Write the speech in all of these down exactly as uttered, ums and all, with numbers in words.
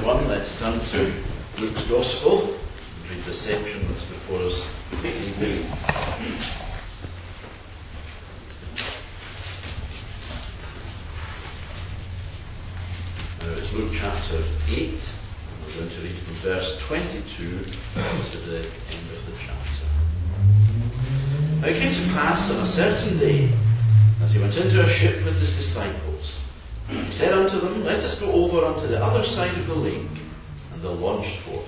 everyone. Let's turn to Luke's Gospel and read the section that's before us this evening. Now it's Luke chapter eight, and we're going to read from verse twenty-two to the end of the chapter. Now it came to pass on a certain day that he went into a ship with his disciples. And he said unto them, Let us go over unto the other side of the lake. And they launched forth.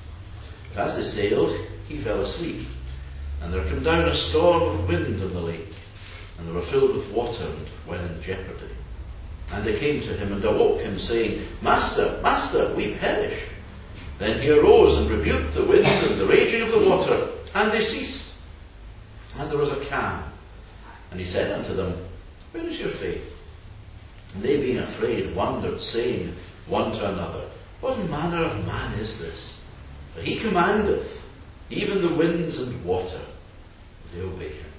But as they sailed, he fell asleep. And there came down a storm of wind on the lake, and they were filled with water, and were in jeopardy. And they came to him and awoke him, saying, Master, Master, we perish. Then he arose and rebuked the wind and the raging of the water, and they ceased. And there was a calm. And he said unto them, Where is your faith? And they, being afraid, wondered, saying one to another, What manner of man is this? For he commandeth even the winds and water, they obey him.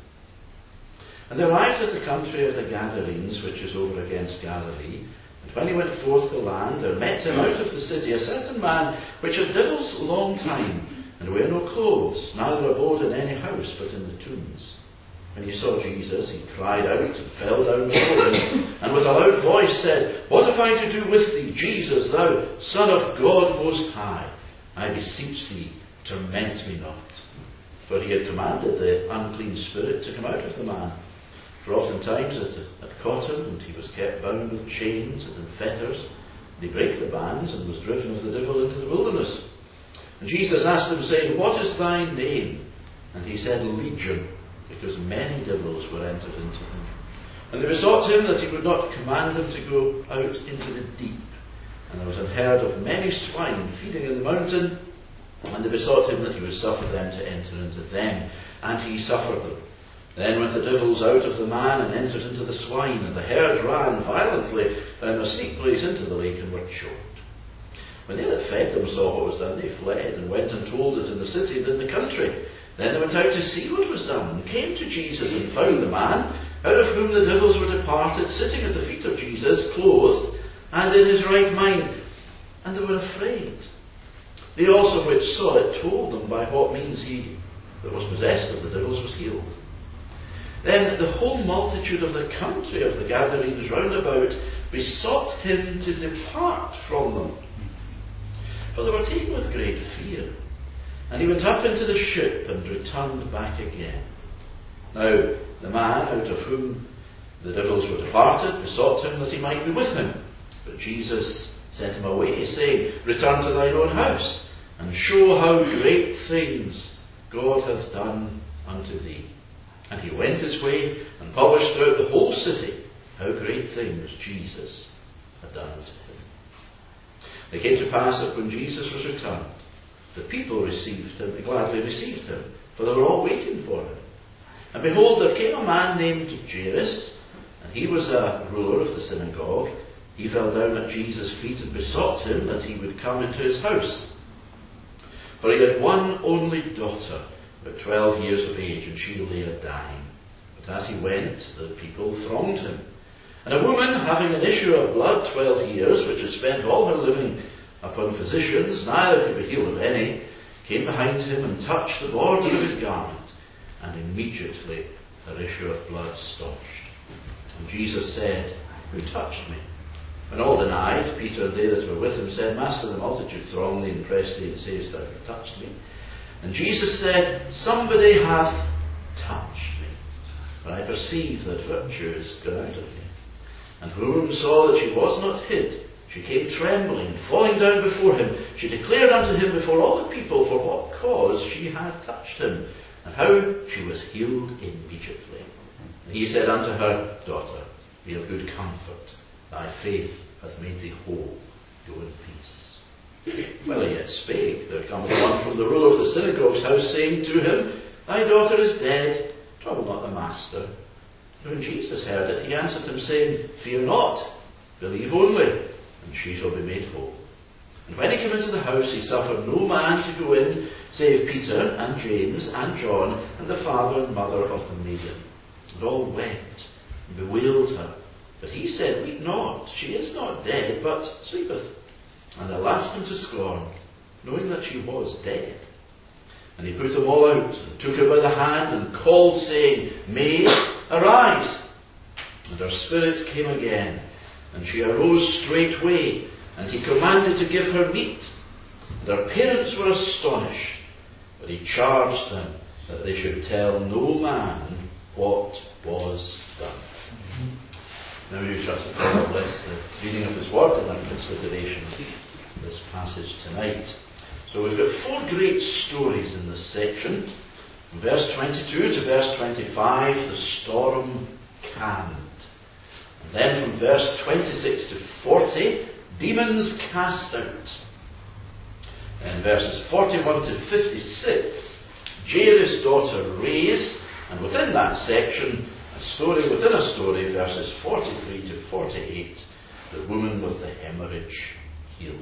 And they arrived at the country of the Gadarenes, which is over against Galilee. And when he went forth to land, there met him out of the city a certain man, which had devils long time, and wear no clothes, neither abode in any house, but in the tombs. When he saw Jesus, he cried out and fell down before him, and with a loud voice said, What have I to do with thee, Jesus, thou Son of God Most High? I beseech thee, torment me not. For he had commanded the unclean spirit to come out of the man. For oftentimes it had caught him, and he was kept bound with chains and in fetters. And he brake the bands, and was driven of the devil into the wilderness. And Jesus asked him, saying, What is thy name? And he said, Legion, because many devils were entered into him. And they besought him that he would not command them to go out into the deep. And there was an herd of many swine feeding in the mountain, and they besought him that he would suffer them to enter into them. And he suffered them. Then went the devils out of the man, and entered into the swine, and the herd ran violently down a steep place into the lake, and were choked. When they that fed them saw what was done, they fled, and went and told it in the city and in the country. Then they went out to see what was done, and came to Jesus, and found the man, out of whom the devils were departed, sitting at the feet of Jesus, clothed, and in his right mind. And they were afraid. They also which saw it told them by what means he that was possessed of the devils was healed. Then the whole multitude of the country of the Gadarenes round about besought him to depart from them, for they were taken with great fear. And he went up into the ship and returned back again. Now the man out of whom the devils were departed besought him that he might be with him. But Jesus sent him away, saying, Return to thine own house, and show how great things God hath done unto thee. And he went his way, and published throughout the whole city how great things Jesus had done unto him. It came to pass that when Jesus was returned, the people received him, gladly received him, for they were all waiting for him. And behold, there came a man named Jairus, and he was a ruler of the synagogue. He fell down at Jesus' feet and besought him that he would come into his house. For he had one only daughter, about twelve years of age, and she lay a dying. But as he went, the people thronged him. And a woman having an issue of blood twelve years, which had spent all her living upon physicians, neither could be healed of any, came behind him and touched the border of his garment, and immediately her issue of blood staunched. And Jesus said, Who touched me? When all denied, Peter and they that were with him said, Master, the multitude throng thee and press thee, and sayest thou, Who touched me? And Jesus said, Somebody hath touched me, for I perceive that virtue is gone out of me. And when the woman saw that she was not hid, she came trembling, falling down before him. She declared unto him before all the people for what cause she had touched him, and how she was healed immediately. And he said unto her, Daughter, be of good comfort. Thy faith hath made thee whole. Go in peace. While he yet spake, there cometh one from the ruler of the synagogue's house, saying to him, Thy daughter is dead. Trouble not the master. And when Jesus heard it, he answered him, saying, Fear not, believe only, and she shall be made whole. And when he came into the house, he suffered no man to go in, save Peter and James and John, and the father and mother of the maiden. And all wept and bewailed her. But he said, Weep not, she is not dead, but sleepeth. And they laughed him to scorn, knowing that she was dead. And he put them all out, and took her by the hand, and called, saying, Maid, arise. And her spirit came again, and she arose straightway, and he commanded to give her meat. And her parents were astonished, but he charged them that they should tell no man what was done. Now you trust that God will bless the reading of His Word and our consideration of this passage tonight. So we've got four great stories in this section. From verse twenty-two to verse twenty-five, the storm calmed. And then from verse twenty-six to forty, demons cast out. And verses forty-one to fifty-six, Jairus' daughter raised, and within that section, a story within a story, verses forty-three to forty-eight, the woman with the hemorrhage healed.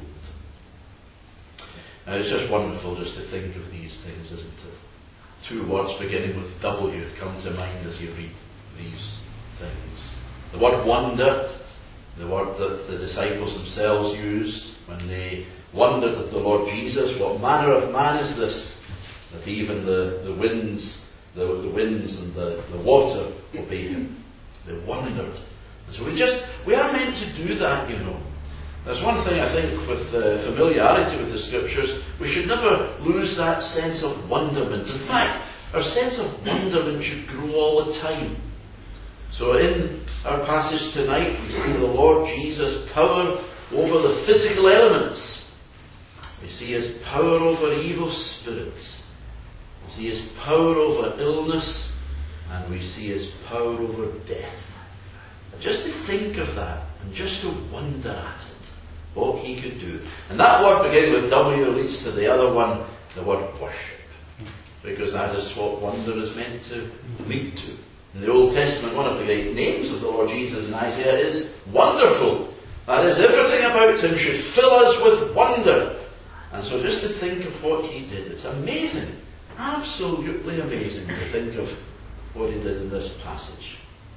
Now it's just wonderful just to think of these things, isn't it? Two words beginning with W come to mind as you read these things. The word wonder, the word that the disciples themselves used when they wondered at the Lord Jesus, what manner of man is this, that even the, the winds the, the winds and the, the water obey him. They wondered. And so we just we are meant to do that, you know. There's one thing I think with uh, familiarity with the Scriptures, we should never lose that sense of wonderment. In fact, our sense of wonderment should grow all the time. So in our passage tonight, we see the Lord Jesus' power over the physical elements. We see His power over evil spirits. We see His power over illness. And we see His power over death. And just to think of that, and just to wonder at it, what He could do. And that word beginning with W leads to the other one, the word worship. Because that is what wonder is meant to lead to. In the Old Testament, one of the great names of the Lord Jesus in Isaiah is Wonderful. That is, everything about Him should fill us with wonder. And so just to think of what He did, it's amazing. Absolutely amazing to think of what He did in this passage.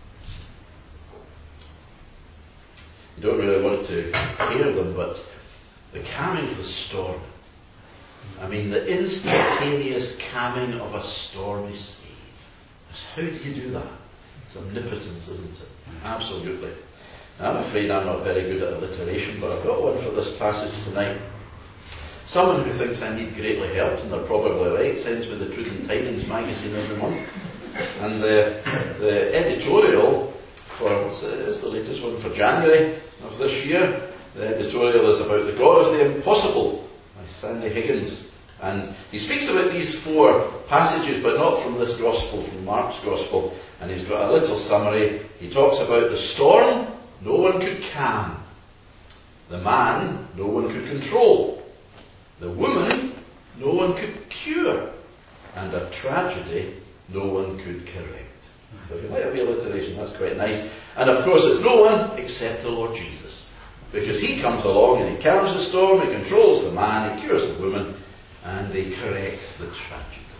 You don't really want to hear them, but the calming of the storm. I mean, the instantaneous calming of a stormy sea. How do you do that? It's omnipotence, isn't it? Absolutely. Now, I'm afraid I'm not very good at alliteration, but I've got one for this passage tonight. Someone who thinks I need greatly help, and they're probably right, sends me the Truth and Tidings magazine every month. And the, the editorial for, it's the latest one for January of this year. The editorial is about The God of the Impossible by Sandy Higgins. And he speaks about these four passages, but not from this Gospel, from Mark's Gospel. And he's got a little summary. He talks about the storm, no one could calm. The man, no one could control. The woman, no one could cure. And a tragedy, no one could correct. So if you like a wee alliteration, that's quite nice. And of course it's no one except the Lord Jesus. Because He comes along and He calms the storm, He controls the man, He cures the woman, and He corrects the tragedy.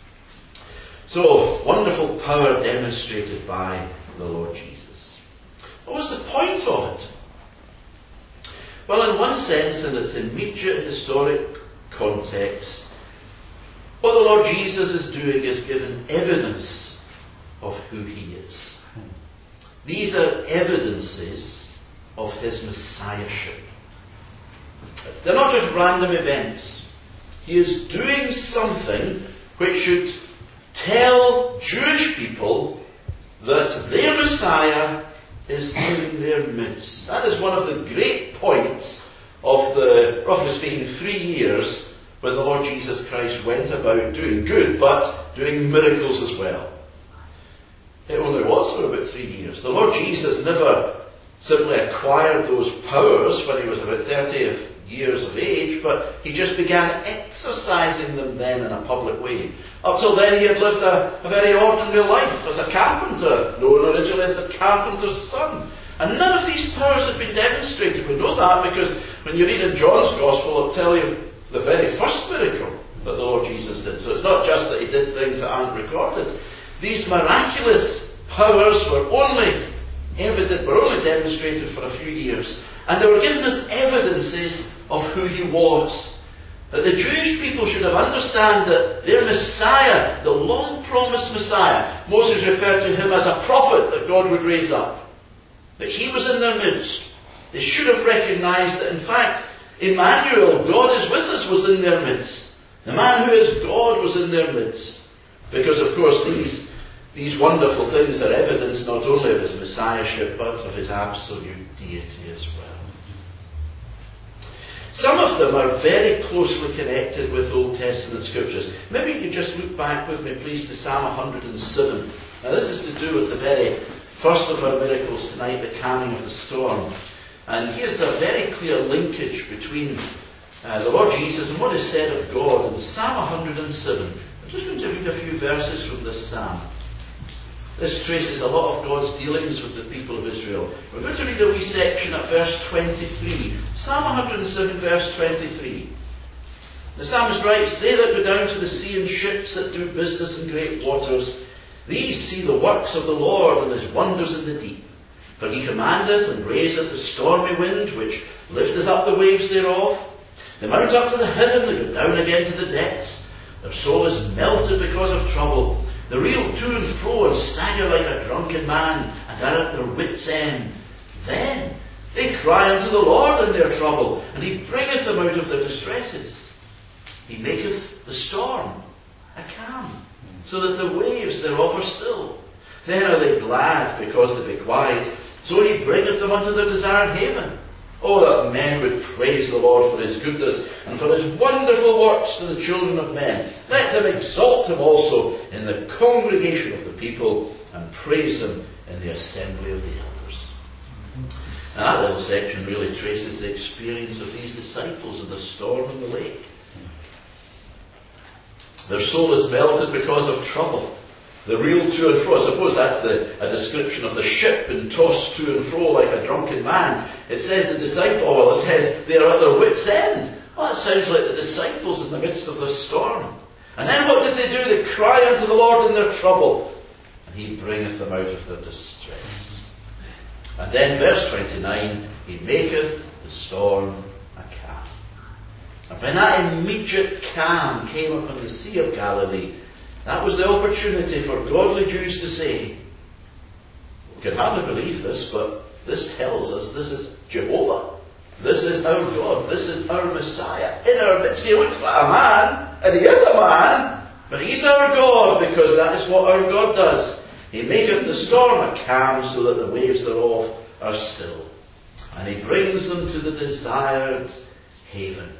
So, wonderful power demonstrated by the Lord Jesus. What was the point of it? Well, in one sense, in its immediate historic context, what the Lord Jesus is doing is giving evidence of who He is. These are evidences of His Messiahship. They're not just random events. He is doing something which should tell Jewish people that their Messiah is in their midst. That is one of the great points of the, roughly speaking, three years when the Lord Jesus Christ went about doing good, but doing miracles as well. It only was for about three years. The Lord Jesus never simply acquired those powers when He was about thirty years of age, but He just began exercising them then in a public way. Up till then He had lived a, a very ordinary life as a carpenter, known originally as the carpenter's son. And none of these powers had been demonstrated. We know that because when you read in John's Gospel, it'll tell you the very first miracle that the Lord Jesus did. So it's not just that He did things that aren't recorded. These miraculous powers were only evident, were only demonstrated for a few years. And they were given as evidences of who he was. That the Jewish people should have understood that their Messiah, the long-promised Messiah, Moses referred to him as a prophet that God would raise up. That he was in their midst. They should have recognized that, in fact, Emmanuel, God is with us, was in their midst. The man who is God was in their midst. Because, of course, these, these wonderful things are evidence not only of his messiahship, but of his absolute deity as well. Some of them are very closely connected with Old Testament scriptures. Maybe you could just look back with me, please, to Psalm one hundred seven. Now, this is to do with the very first of our miracles tonight, the calming of the storm. And here's a very clear linkage between uh, the Lord Jesus and what is said of God in Psalm one hundred seven. I'm just going to read a few verses from this psalm. This traces a lot of God's dealings with the people of Israel. We're going to read a wee section at verse twenty-three. Psalm one hundred seven, verse twenty-three. The psalmist writes, "They that go down to the sea in ships that do business in great waters, these see the works of the Lord and his wonders in the deep. For he commandeth and raiseth the stormy wind, which lifteth up the waves thereof. They mount up to the heaven, they go down again to the depths. Their soul is melted because of trouble. They reel to and fro and stagger like a drunken man, and are at their wits' end. Then they cry unto the Lord in their trouble, and he bringeth them out of their distresses. He maketh the storm a calm, so that the waves thereof are still. Then are they glad because they be quiet. So he bringeth them unto their desired haven. Oh, that men would praise the Lord for his goodness and for his wonderful works to the children of men. Let them exalt him also in the congregation of the people, and praise him in the assembly of the elders." And that little section really traces the experience of these disciples in the storm in the lake. Their soul is melted because of trouble. They reel to and fro. I suppose that's the, a description of the ship and tossed to and fro like a drunken man. It says the disciples, well, it says they are at their wits' end. Well, that sounds like the disciples in the midst of the storm. And then what did they do? They cry unto the Lord in their trouble, and he bringeth them out of their distress. And then verse twenty-nine, he maketh the storm a calm. And when that immediate calm came upon the Sea of Galilee, that was the opportunity for godly Jews to say, we can hardly believe this, but this tells us this is Jehovah. This is our God. This is our Messiah. In our midst, he looks like a man, and he is a man, but he's our God, because that is what our God does. He maketh the storm a calm, so that the waves thereof are still. And he brings them to the desired haven.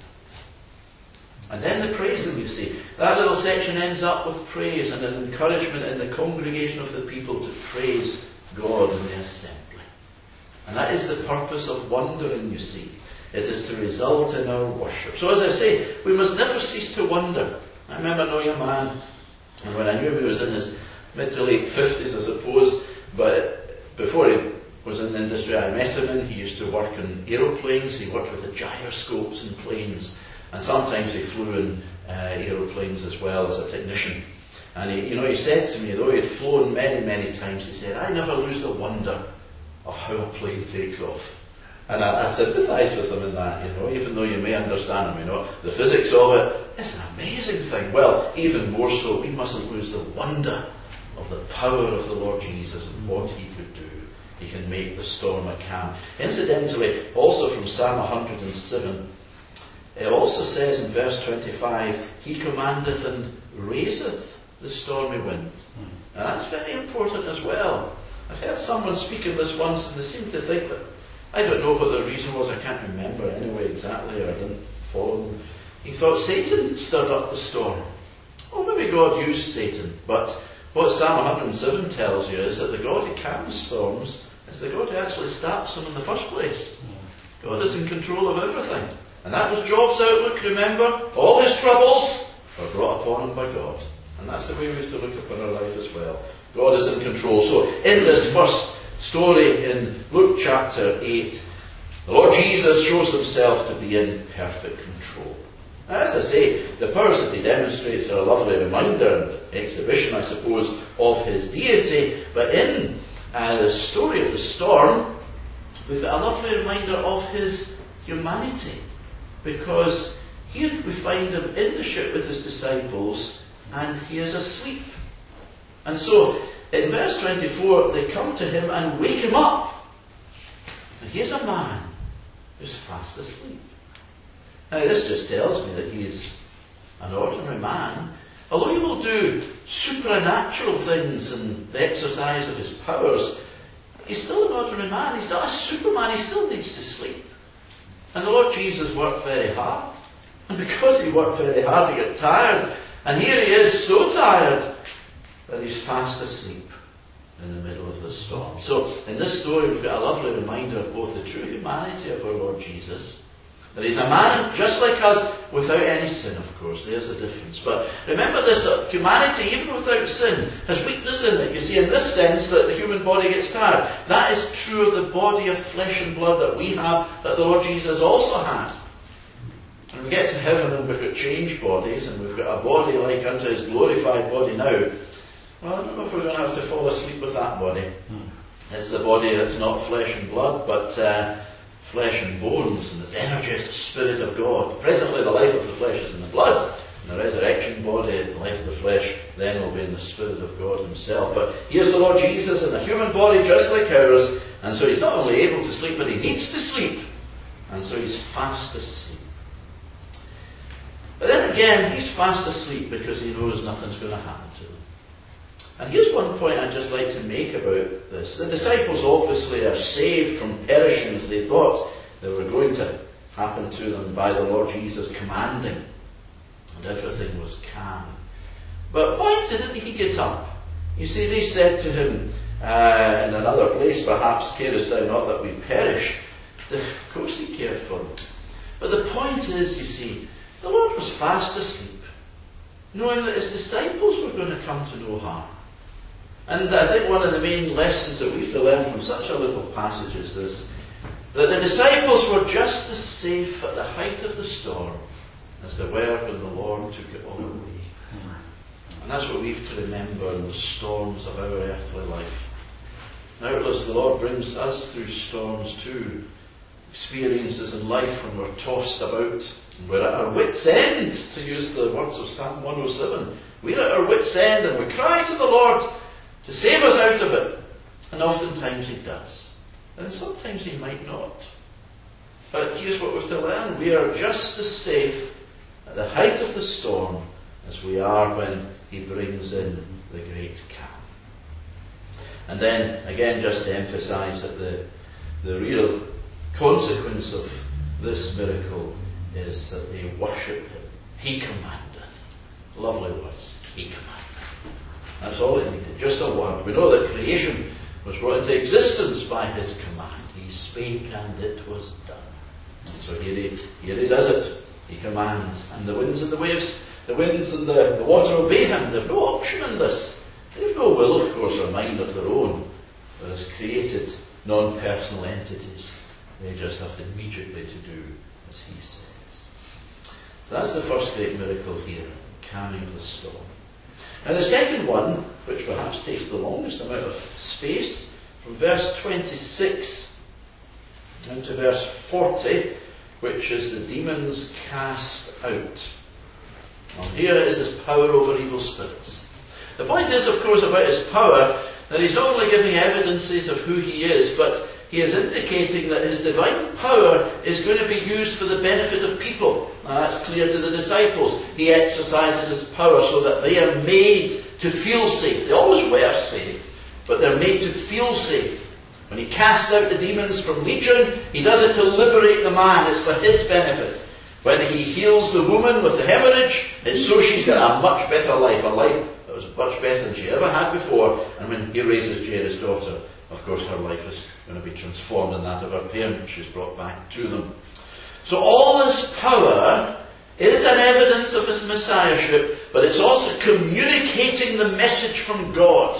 And then they praise him, you see. That little section ends up with praise and an encouragement in the congregation of the people to praise God in the assembly. And that is the purpose of wondering, you see. It is to result in our worship. So as I say, we must never cease to wonder. I remember knowing a man, and when I knew him, he was in his mid to late fifties, I suppose, but before he was in the industry I met him in, he used to work in aeroplanes. He worked with the gyroscopes in planes. And sometimes he flew in uh, aeroplanes as well as a technician. And he, you know, he said to me, though he had flown many, many times, he said, "I never lose the wonder of how a plane takes off." And I, I sympathise with him in that, you know, even though you may understand him, you know, the physics of it, it's an amazing thing. Well, even more so, we mustn't lose the wonder of the power of the Lord Jesus and what he could do. He can make the storm a calm. Incidentally, also from Psalm one hundred seven, it also says in verse twenty-five, he commandeth and raiseth the stormy wind. Mm. Now that's very important as well. I've heard someone speak of this once, and they seem to think that, I don't know what the reason was, I can't remember anyway exactly, or I didn't follow him. He thought Satan stirred up the storm. Well, maybe God used Satan, but what Psalm one hundred seven tells you is that the God who calms storms is the God who actually starts them in the first place. Mm. God is in control of everything. And that was Job's outlook, remember? All his troubles are brought upon him by God. And that's the way we have to look upon our life as well. God is in control. So, in this first story in Luke chapter eight, the Lord Jesus shows himself to be in perfect control. Now, as I say, the powers that he demonstrates are a lovely reminder and exhibition, I suppose, of his deity. But in uh, the story of the storm, we've got a lovely reminder of his humanity. because here we find him in the ship with his disciples, and he is asleep. And so, in verse twenty-four, they come to him and wake him up. And here's a man who's fast asleep. Now, this just tells me that he is an ordinary man. Although he will do supernatural things in the exercise of his powers, he's still an ordinary man. He's not a superman. He still needs to sleep. And the Lord Jesus worked very hard. And because he worked very hard, he got tired. And here he is, so tired that he's fast asleep in the middle of the storm. So, in this story, we've got a lovely reminder of both the true humanity of our Lord Jesus, that he's a man just like us, without any sin, of course. There's the difference. But remember this, that humanity, even without sin, has weakness in it. You see, in this sense, that the human body gets tired. That is true of the body of flesh and blood that we have, that the Lord Jesus also had. And we get to heaven and we've got changed bodies, and we've got a body like unto his glorified body now. Well, I don't know if we're going to have to fall asleep with that body. Hmm. It's the body that's not flesh and blood, but uh, flesh and bones, and its energy is the Spirit of God. Presently the life of the flesh is in the blood. In the resurrection body, the life of the flesh then will be in the Spirit of God himself. But here's the Lord Jesus in a human body just like ours, and so he's not only able to sleep, but he needs to sleep. And so he's fast asleep. But then again, he's fast asleep because he knows nothing's going to happen to him. And here's one point I'd just like to make about this. The disciples obviously are saved from perishing as they thought they were going to happen to them by the Lord Jesus commanding. And everything was calm. But why didn't he get up? You see, they said to him uh, in another place, perhaps, carest thou not that we perish? Of course he cared for them. But the point is, you see, the Lord was fast asleep, knowing that his disciples were going to come to no harm. And I think one of the main lessons that we have to learn from such a little passage is this, that the disciples were just as safe at the height of the storm as they were when the Lord took it all away. And that's what we have to remember in the storms of our earthly life. Doubtless the Lord brings us through storms too, experiences in life when we're tossed about, and we're at our wits' end, to use the words of Psalm one oh seven. We're at our wits' end and we cry to the Lord to save us out of it. And oftentimes he does. And sometimes he might not. But here's what we've to learn. We are just as safe at the height of the storm as we are when he brings in the great calm. And then, again, just to emphasize that the, the real consequence of this miracle is that they worship him. He commandeth. Lovely words. He commandeth. That's all it needed, just a word. We know that creation was brought into existence by his command. He spake and it was done. And so here he, here he does it. He commands. And the winds and the waves, the winds and the, the water obey him. They've no option in this. They've no will, of course, or mind of their own. They're as created, non-personal entities. They just have immediately to do as he says. So that's the first great miracle here, calming of the storm. And the second one, which perhaps takes the longest amount of space, from verse twenty-six down to verse forty, which is the demons cast out. And here is his power over evil spirits. The point is, of course, about his power, that he's not only giving evidences of who he is, but he is indicating that his divine power is going to be used for the benefit of people. Now that's clear to the disciples. He exercises his power so that they are made to feel safe. They always were safe, but they're made to feel safe. When he casts out the demons from Legion, he does it to liberate the man. It's for his benefit. When he heals the woman with the hemorrhage, it's so she's got a much better life, a life that was much better than she ever had before. And when he raises Jairus' daughter, of course her life is going to be transformed in that of her parents. She's brought back to them. So all this power is an evidence of his messiahship, but it's also communicating the message from God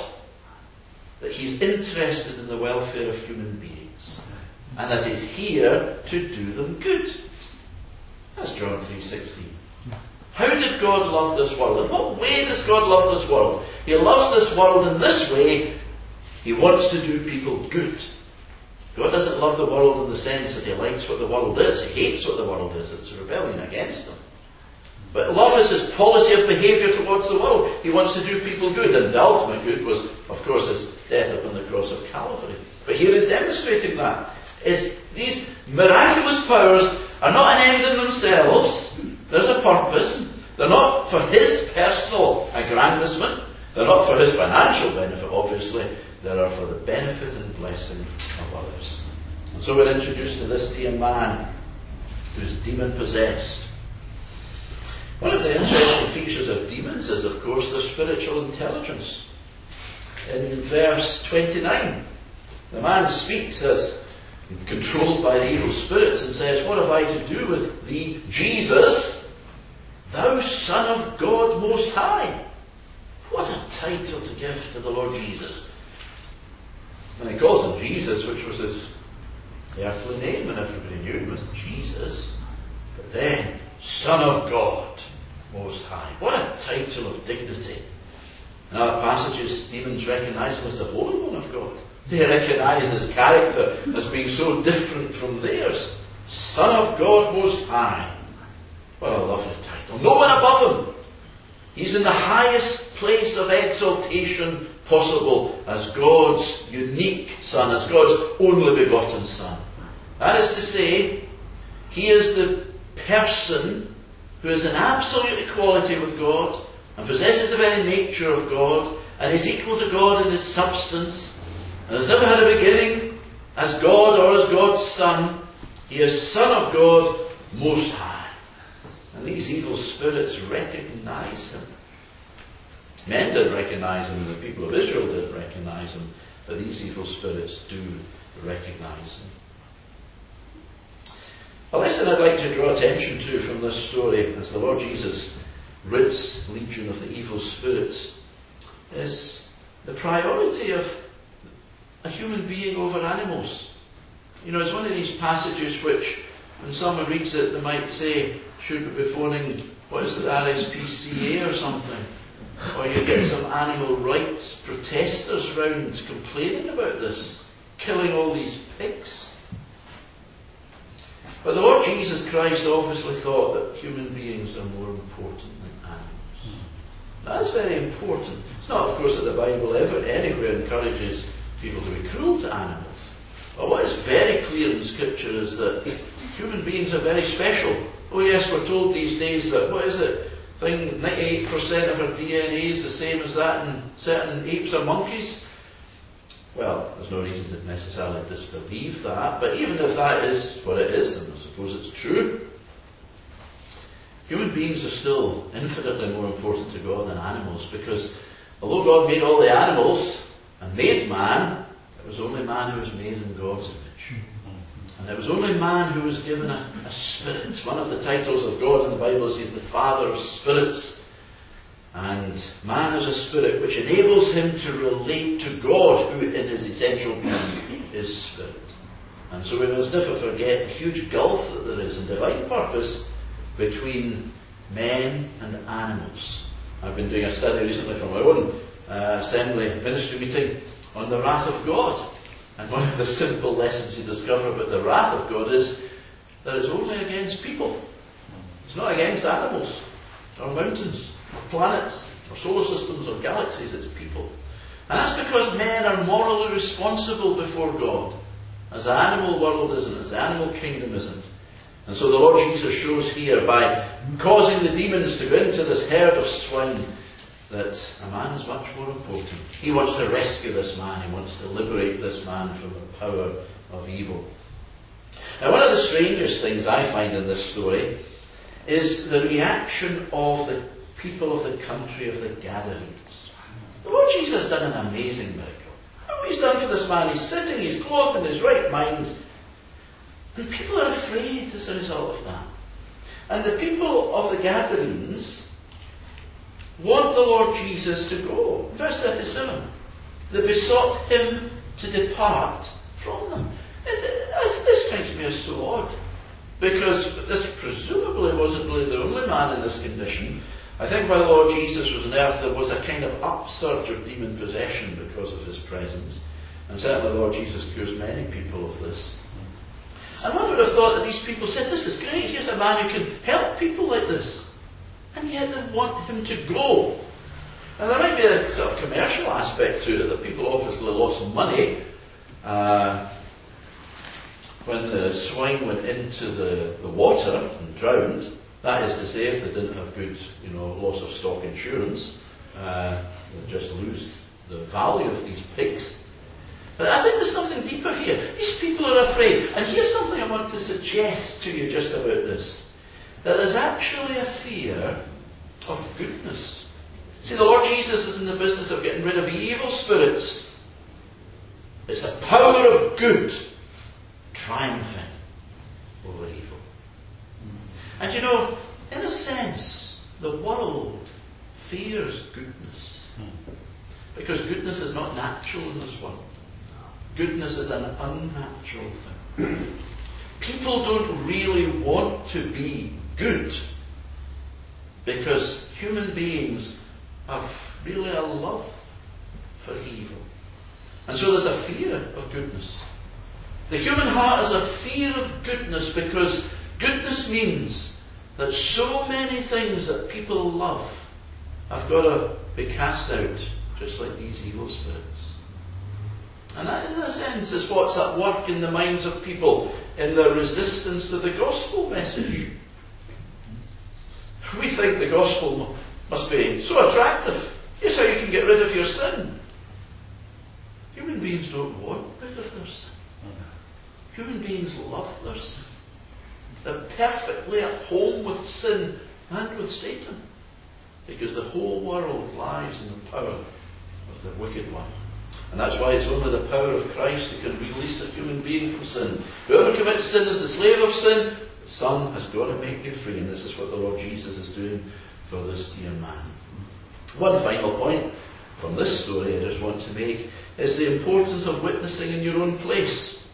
that he's interested in the welfare of human beings and that he's here to do them good. That's John three sixteen. How did God love this world? In what way does God love this world? He loves this world in this way. He wants to do people good. God doesn't love the world in the sense that he likes what the world is. He hates what the world is. It's a rebellion against him. But love is his policy of behaviour towards the world. He wants to do people good, and the ultimate good was, of course, his death upon the cross of Calvary. But here he's demonstrating that. Is these miraculous powers are not an end in themselves. There's a purpose. They're not for his personal aggrandizement. They're not for his financial benefit, obviously. They are for the benefit and blessing of others. And so we're introduced to this dear man who's demon-possessed. One of the interesting features of demons is, of course, their spiritual intelligence. In verse twenty-nine, the man speaks as controlled by the evil spirits and says, "What have I to do with thee, Jesus, thou Son of God Most High?" What a title to give to the Lord Jesus. And he calls him Jesus, which was his earthly name, and everybody knew him as Jesus. But then, Son of God Most High. What a title of dignity. In other passages, demons recognise him as the Holy One of God. They recognise his character as being so different from theirs. Son of God Most High. What a lovely title. No one above him. He's in the highest place of exaltation possible as God's unique Son, as God's only begotten Son. That is to say, he is the person who is in absolute equality with God and possesses the very nature of God and is equal to God in his substance and has never had a beginning as God or as God's Son. He is Son of God Most High. And these evil spirits recognize him. Men didn't recognize him, the people of Israel didn't recognize him, but these evil spirits do recognize him. A lesson I'd like to draw attention to from this story as the Lord Jesus rids Legion of the evil spirits is the priority of a human being over animals. You know, it's one of these passages which, when someone reads it, they might say, should we be phoning, what is it, R S P C A or something? Or you get some animal rights protesters round complaining about this, killing all these pigs. But the Lord Jesus Christ obviously thought that human beings are more important than animals. That's very important. It's not, of course, that the Bible ever anywhere encourages people to be cruel to animals. But what is very clear in Scripture is that human beings are very special. Oh yes, we're told these days that, what is it, thing, ninety-eight percent of our D N A is the same as that in certain apes or monkeys. Well, there's no reason to necessarily disbelieve that, but even if that is what it is, and I suppose it's true, human beings are still infinitely more important to God than animals, because although God made all the animals and made man, it was only man who was made in God's image. And it was only man who was given a, a spirit. One of the titles of God in the Bible is He's the Father of spirits. And man is a spirit which enables him to relate to God, who in his essential being is spirit. And so we must never forget the huge gulf that there is in divine purpose between men and animals. I've been doing a study recently for my own uh, assembly ministry meeting on the wrath of God. And one of the simple lessons you discover about the wrath of God is that it's only against people. It's not against animals, or mountains, or planets, or solar systems, or galaxies. It's people. And that's because men are morally responsible before God, as the animal world isn't, as the animal kingdom isn't. And so the Lord Jesus shows here, by causing the demons to go into this herd of swine, that a man is much more important. He wants to rescue this man. He wants to liberate this man from the power of evil. Now, one of the strangest things I find in this story is the reaction of the people of the country of the Gadarenes. The Lord Jesus has done an amazing miracle. What he's done for this man, he's sitting, he's clothed in his right mind, and people are afraid as a result of that. And the people of the Gadarenes want the Lord Jesus to go. Verse thirty-seven. They besought him to depart from them. And this strikes me as so odd, because this presumably wasn't really the only man in this condition. I think while the Lord Jesus was on earth, there was a kind of upsurge of demon possession because of his presence. And certainly the Lord Jesus cures many people of this. And one would have thought that these people said, this is great, here's a man who can help people like this. And yet they want him to go. And there might be a sort of commercial aspect to it, that people obviously lost money uh, when the swine went into the, the water and drowned. That is to say, if they didn't have good, you know, loss of stock insurance, uh, they'd just lose the value of these pigs. But I think there's something deeper here. These people are afraid. And here's something I want to suggest to you just about this. That there's actually a fear of goodness. See, the Lord Jesus is in the business of getting rid of evil spirits. It's the power of good triumphing over evil. And you know, in a sense, the world fears goodness. Because goodness is not natural in this world. Goodness is an unnatural thing. People don't really want to be good because human beings have really a love for evil. And so there's a fear of goodness. The human heart has a fear of goodness because goodness means that so many things that people love have got to be cast out, just like these evil spirits. And that, in a sense, is what's at work in the minds of people in their resistance to the gospel message. We think the gospel must be so attractive. Here's how you can get rid of your sin. Human beings don't want rid of their sin. Human beings love their sin. They're perfectly at home with sin and with Satan. Because the whole world lies in the power of the wicked one. And that's why it's only the power of Christ who can release a human being from sin. Whoever commits sin is the slave of sin. The Son has got to make you free. And this is what the Lord Jesus is doing for this dear man. One final point from this story I just want to make is the importance of witnessing in your own place.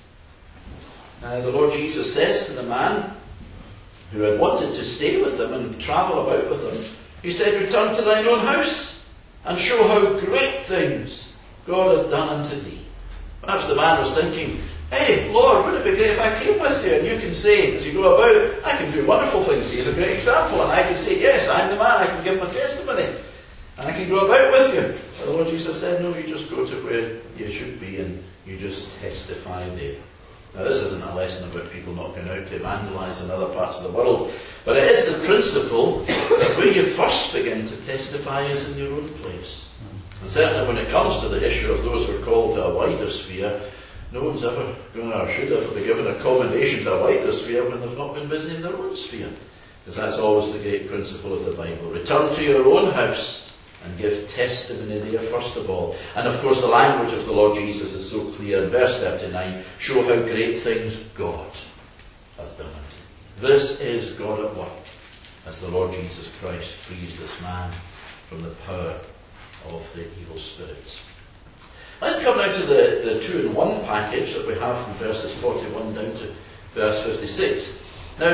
Uh, the Lord Jesus says to the man who had wanted to stay with him and travel about with him, he said, return to thine own house and show how great things God hath done unto thee. Perhaps the man was thinking, hey, Lord, wouldn't it be great if I came with you and you can say, as you go about, I can do wonderful things. Here's a great example. And I can say, yes, I'm the man. I can give my testimony. And I can go about with you. But the Lord Jesus said, no, you just go to where you should be and you just testify there. Now, this isn't a lesson about people not going out to evangelise in other parts of the world. But it is the principle that where you first begin to testify is in your own place. And certainly when it comes to the issue of those who are called to a wider sphere, no one's ever going to or should ever be given a commendation to a wider sphere when they've not been busy in their own sphere. Because that's always the great principle of the Bible. Return to your own house and give testimony there first of all. And of course the language of the Lord Jesus is so clear in verse thirty-nine. Show how great things God hath done unto you. This is God at work as the Lord Jesus Christ frees this man from the power of the evil spirits. Let's come now to the, the two in one package that we have from verses forty-one down to verse fifty-six. Now,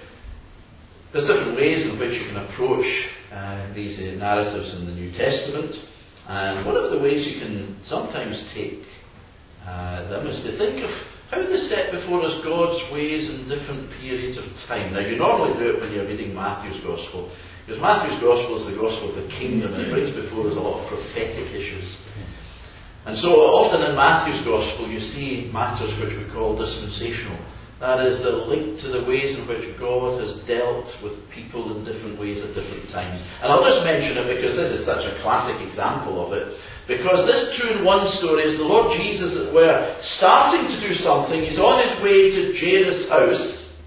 there's different ways in which you can approach uh, these uh, narratives in the New Testament. And one of the ways you can sometimes take uh, them is to think of how they set before us God's ways in different periods of time. Now, you normally do it when you're reading Matthew's Gospel. Because Matthew's Gospel is the Gospel of the Kingdom, and it brings before us a lot of prophetic issues. And so often in Matthew's Gospel you see matters which we call dispensational. That is, the link to the ways in which God has dealt with people in different ways at different times. And I'll just mention it because this is such a classic example of it. Because this two-in-one story is the Lord Jesus, as it were, starting to do something. He's on his way to Jairus' house.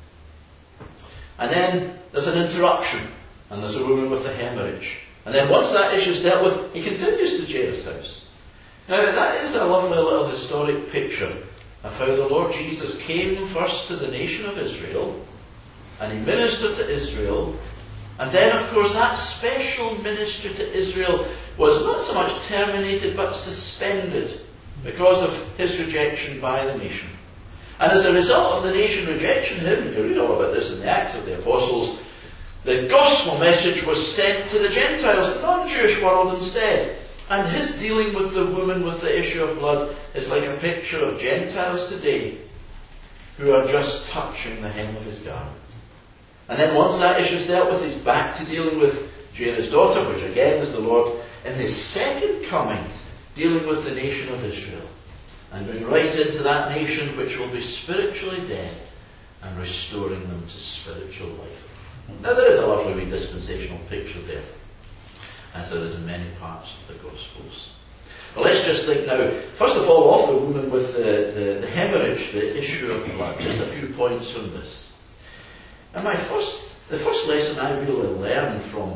And then there's an interruption. And there's a woman with a hemorrhage. And then once that issue is dealt with, he continues to Jairus' house. Now that is a lovely little historic picture of how the Lord Jesus came first to the nation of Israel, and he ministered to Israel, and then of course that special ministry to Israel was not so much terminated but suspended because of his rejection by the nation. And as a result of the nation rejecting him, you read all about this in the Acts of the Apostles, the gospel message was sent to the Gentiles, the non-Jewish world instead. And his dealing with the woman with the issue of blood is like a picture of Gentiles today who are just touching the hem of his garment. And then once that issue is dealt with, he's back to dealing with Jairus' daughter, which again is the Lord in his second coming, dealing with the nation of Israel. And going right into that nation which will be spiritually dead and restoring them to spiritual life. Now there is a lovely wee dispensational picture there, as there is in many parts of the Gospels. But let's just think now, first of all, of the woman with the, the, the hemorrhage, the issue of blood. Just a few points from this. And my first, the first lesson I really learned from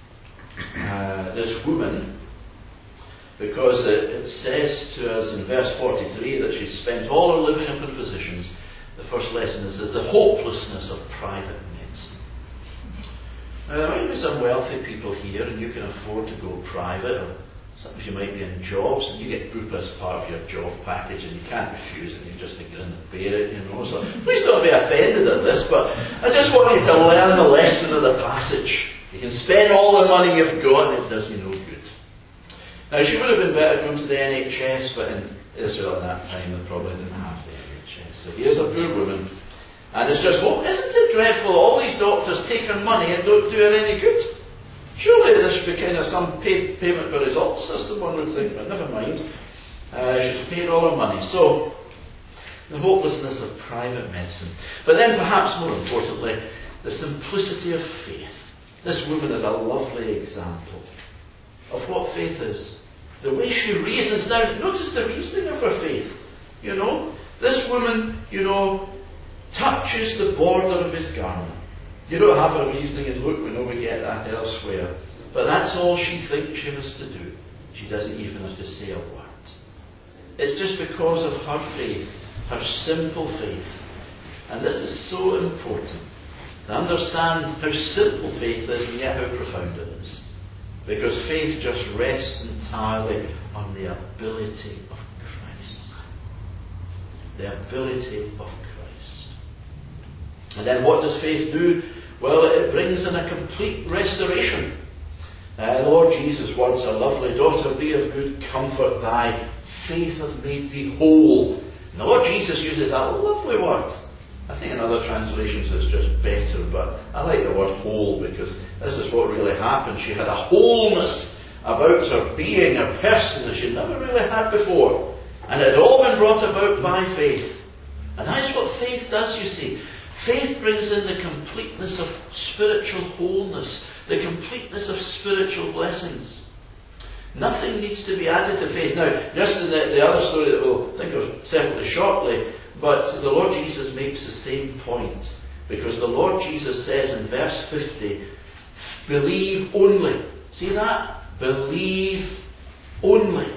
uh, this woman, because it, it says to us in verse forty-three that she spent all her living upon physicians. The first lesson is, is the hopelessness of private medicine. Now, there might be some wealthy people here and you can afford to go private, or sometimes you might be in jobs and you get Bupa as part of your job package and you can't refuse it, you just grin and bear it, you know. So please don't be offended at this, but I just want you to learn the lesson of the passage. You can spend all the money you've got and it does you no good. Now, she would have been better going to the N H S, but in Israel at that time they probably didn't have the N H S. So here's a poor woman, and it's just, well, isn't it dreadful? All these doctors take her money and don't do her any good. Surely there should be kind of some pay, payment for results system, one would think, but never mind. Uh, she's paid all her money. So, the hopelessness of private medicine. But then perhaps more importantly, the simplicity of faith. This woman is a lovely example of what faith is. The way she reasons. Now, notice the reasoning of her faith. You know, this woman, you know, touches the border of his garment. You don't have her reasoning, and look, we know we get that elsewhere. But that's all she thinks she has to do. She doesn't even have to say a word. It's just because of her faith, her simple faith. And this is so important, to understand how simple faith is and yet how profound it is. Because faith just rests entirely on the ability of Christ. The ability of Christ. And then what does faith do? Well, it brings in a complete restoration. Uh, the Lord Jesus words are lovely. Daughter, be of good comfort. Thy faith hath made thee whole. And the Lord Jesus uses that lovely word. I think in other translations it's just better, but I like the word whole because this is what really happened. She had a wholeness about her being, her person, that she never really had before. And it had all been brought about by faith. And that's what faith does, you see. Faith brings in the completeness of spiritual wholeness, the completeness of spiritual blessings. Nothing needs to be added to faith. Now, just in the, the other story that we'll think of separately shortly, but the Lord Jesus makes the same point. Because the Lord Jesus says in verse fifty, believe only. See that? Believe only.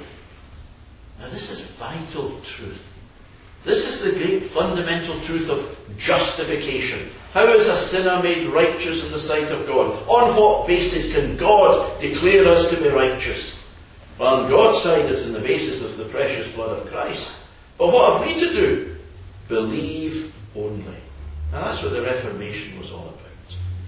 Now this is vital truth. This is the great fundamental truth of justification. How is a sinner made righteous in the sight of God? On what basis can God declare us to be righteous? Well, on God's side it's on the basis of the precious blood of Christ. But what have we to do? Believe only. Now that's what the Reformation was all about.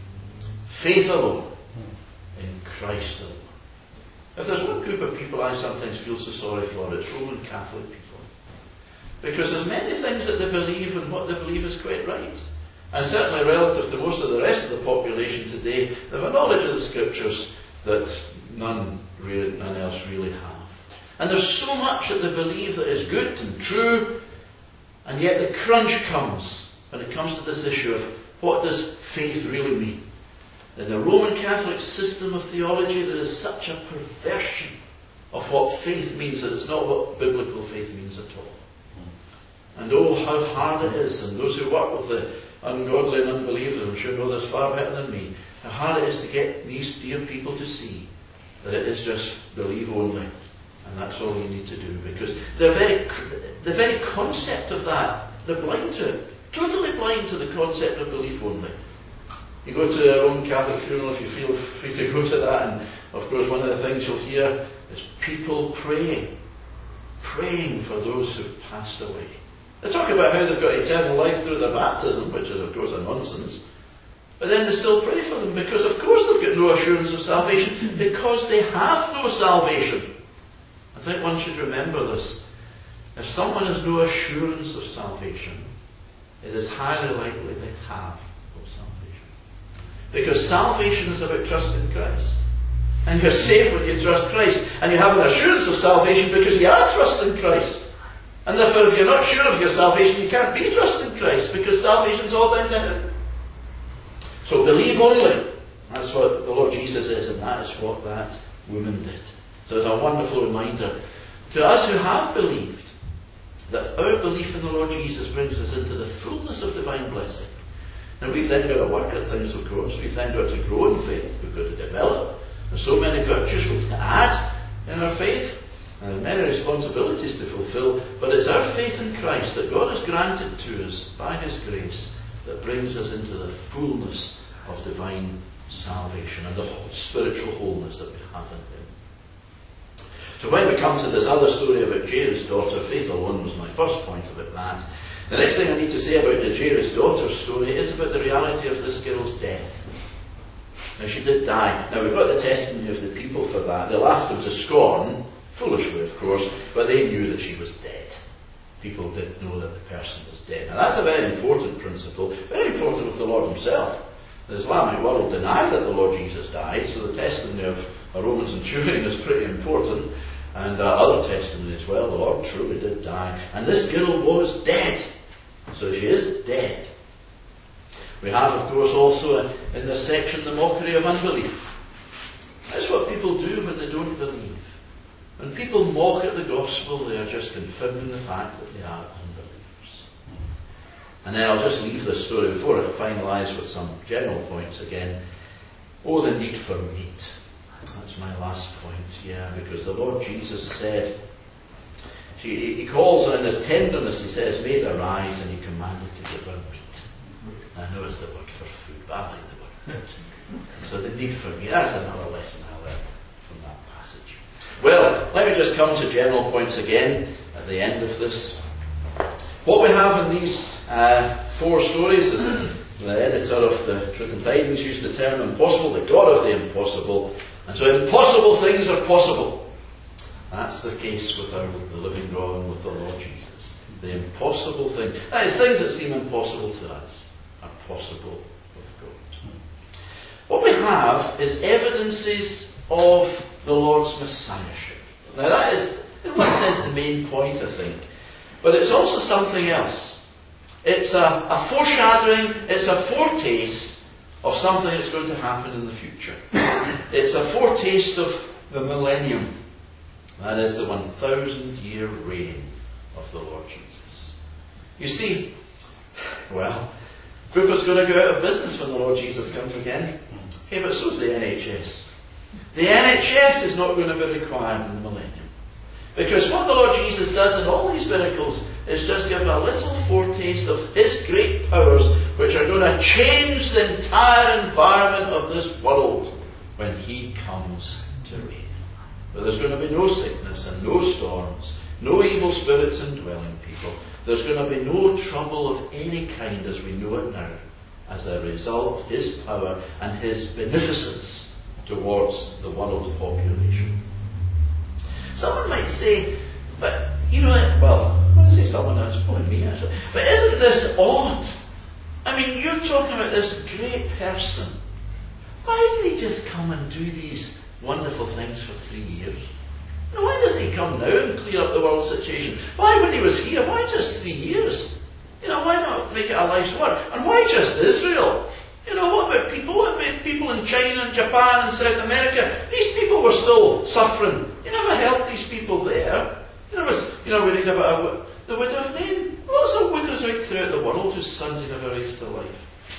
Faith alone. In Christ alone. If there's one group of people I sometimes feel so sorry for, it's Roman Catholic people. Because there's many things that they believe, and what they believe is quite right. And certainly relative to most of the rest of the population today, they have a knowledge of the Scriptures that none, really, none else really have. And there's so much that they believe that is good and true, and yet the crunch comes when it comes to this issue of what does faith really mean. In the Roman Catholic system of theology, there is such a perversion of what faith means that it's not what biblical faith means at all. And oh, how hard it is, and those who work with the ungodly and unbelievers, I'm sure know this far better than me, how hard it is to get these dear people to see that it is just believe only. And that's all you need to do, because they're very, the very concept of that, they're blind to it. Totally blind to the concept of belief only. You go to a Roman Catholic funeral if you feel free to go to that, and of course one of the things you'll hear is people praying. Praying for those who've passed away. They talk about how they've got eternal life through their baptism, which is of course a nonsense. But then they still pray for them, because of course they've got no assurance of salvation, because they have no salvation. I think one should remember this. If someone has no assurance of salvation, it is highly likely they have no salvation. Because salvation is about trust in Christ. And you're saved when you trust Christ. And you have an assurance of salvation because you are trusting Christ. And therefore, if you're not sure of your salvation, you can't be trusting Christ, because salvation is all down to Him. So believe only. That's what the Lord Jesus is, and that is what that woman did. So it's a wonderful reminder to us who have believed that our belief in the Lord Jesus brings us into the fullness of divine blessing. And we've then got to work at things, of course. We've then got to grow in faith. We've got to develop. There's so many virtues we've to add in our faith. And many responsibilities to fulfill, but it's our faith in Christ that God has granted to us by His grace that brings us into the fullness of divine salvation and the spiritual wholeness that we have in Him. So when we come to this other story about Jairus' daughter, faith alone was my first point about that. The next thing I need to say about the Jairus' daughter story is about the reality of this girl's death. Now, she did die. Now, we've got the testimony of the people for that. They laughed them to scorn. Foolishly, of course, but they knew that she was dead. People did know that the person was dead. Now that's a very important principle, very important with the Lord Himself. The Islamic world denied that the Lord Jesus died, so the testimony of a Roman centurion is pretty important, and uh, other testimony as well. The Lord truly did die, and this girl was dead. So she is dead. We have, of course, also in this section the mockery of unbelief. That's what people do when they don't believe. When people mock at the gospel, they are just confirming the fact that they are unbelievers. And then I'll just leave this story before I finalise with some general points again. Oh, the need for meat. That's my last point, yeah, because the Lord Jesus said, He calls her in His tenderness, He says, made her rise, and He commanded to give her meat. I know it's the word for food, but I like the word food. So the need for meat, that's another lesson I learned from that passage. Well, let me just come to general points again at the end of this. What we have in these uh, four stories is the editor of the Truth and Tidings used the term impossible, the God of the impossible. And so impossible things are possible. That's the case with our, the living God and with the Lord Jesus. The impossible thing. That is, things that seem impossible to us are possible with God. What we have is evidences of the Lord's Messiahship. Now that is, in one sense, the main point, I think. But it's also something else. It's a, a foreshadowing, it's a foretaste of something that's going to happen in the future. It's a foretaste of the millennium. That is the one thousand year reign of the Lord Jesus. You see, well, Bupa's going to go out of business when the Lord Jesus comes again. Okay, but so's the N H S. The N H S is not going to be required in the millennium. Because what the Lord Jesus does in all these miracles is just give a little foretaste of His great powers, which are going to change the entire environment of this world when He comes to reign. But there's going to be no sickness and no storms, no evil spirits indwelling people. There's going to be no trouble of any kind as we know it now, as a result of His power and His beneficence towards the world population. Someone might say, but, you know, well, when I say someone, it's probably me actually, but isn't this odd? I mean, you're talking about this great person. Why did He just come and do these wonderful things for three years? You know, why doesn't He come now and clear up the world situation? Why, when He was here, why just three years? You know, why not make it a life's work? And why just Israel? You know, what about people? What about people in China and Japan and South America? These people were still suffering. You never helped these people there. You know, you know we read about a, the widow of Nain. Lots of widows right throughout the world whose sons He never raised to life.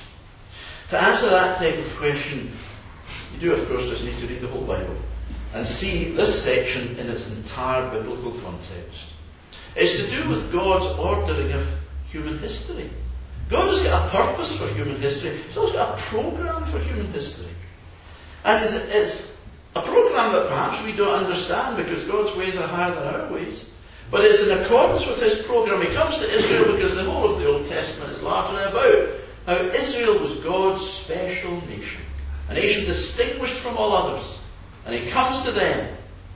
To answer that type of question, you do, of course, just need to read the whole Bible and see this section in its entire biblical context. It's to do with God's ordering of human history. God has got a purpose for human history. He's also got a program for human history. And it's a program that perhaps we don't understand because God's ways are higher than our ways. But it's in accordance with His program. He comes to Israel because the whole of the Old Testament is largely about how Israel was God's special nation. A nation distinguished from all others. And He comes to them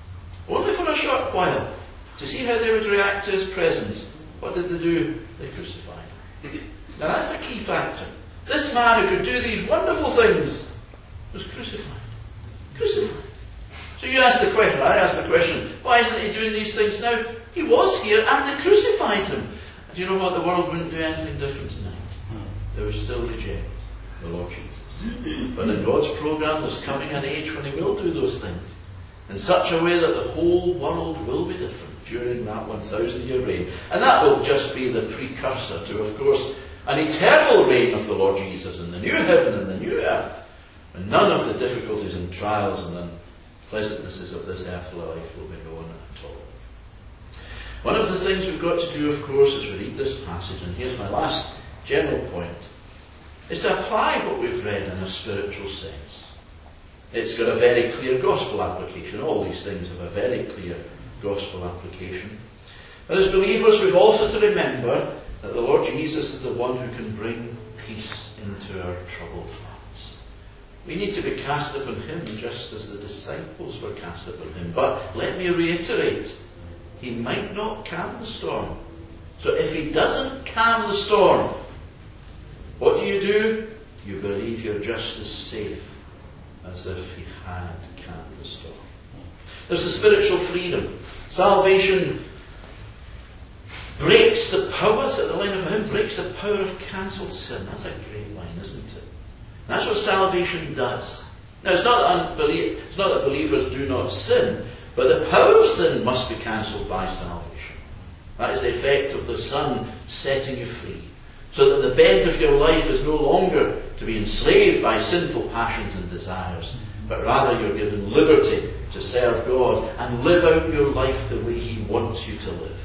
only for a short while, to see how they would react to his presence. What did they do? They crucified him. Now that's a key factor. This man who could do these wonderful things was crucified. Crucified. So you ask the question, I ask the question, why isn't he doing these things now? He was here and they crucified him. And do you know what? The world wouldn't do anything different tonight. They would still reject the Lord Jesus. But in God's program there's coming an age when he will do those things in such a way that the whole world will be different during that one thousand year reign. And that will just be the precursor to, of course, an eternal reign of the Lord Jesus in the new heaven and the new earth, when none of the difficulties and trials and unpleasantnesses of this earthly life will be known at all. One of the things we've got to do, of course, as we read this passage, and here's my last general point, is to apply what we've read in a spiritual sense. It's got a very clear gospel application. All these things have a very clear gospel application. But as believers, we've also to remember that the Lord Jesus is the one who can bring peace into our troubled hearts. We need to be cast upon him just as the disciples were cast upon him. But let me reiterate, he might not calm the storm. So if he doesn't calm the storm, what do you do? You believe you're just as safe as if he had calmed the storm. There's the spiritual freedom. Salvation breaks the power, at the line of him, breaks the power of cancelled sin. That's a great line, isn't it? That's what salvation does. Now, it's not, that unbelie- it's not that believers do not sin, but the power of sin must be cancelled by salvation. That is the effect of the Son setting you free. So that the bent of your life is no longer to be enslaved by sinful passions and desires, but rather you're given liberty to serve God and live out your life the way he wants you to live.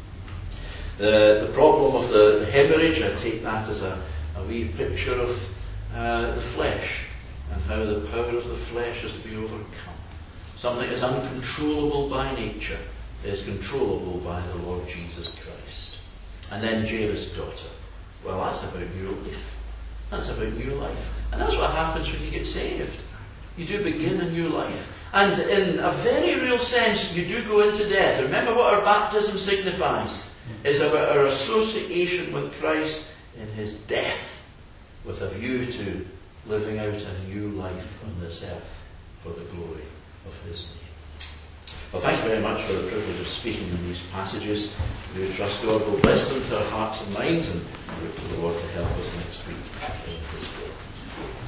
The, the problem of the, the hemorrhage, I take that as a, a wee picture of uh, the flesh and how the power of the flesh is to be overcome. Something that's uncontrollable by nature is controllable by the Lord Jesus Christ. And then Jairus' daughter. Well, that's about new life. That's about new life. And that's what happens when you get saved. You do begin a new life. And in a very real sense, you do go into death. Remember what our baptism signifies. It's about our association with Christ in his death, with a view to living out a new life on this earth for the glory of his name. Well, thank you very much for the privilege of speaking in these passages. We trust God will bless them to our hearts and minds, and we look to the Lord to help us next week in his will.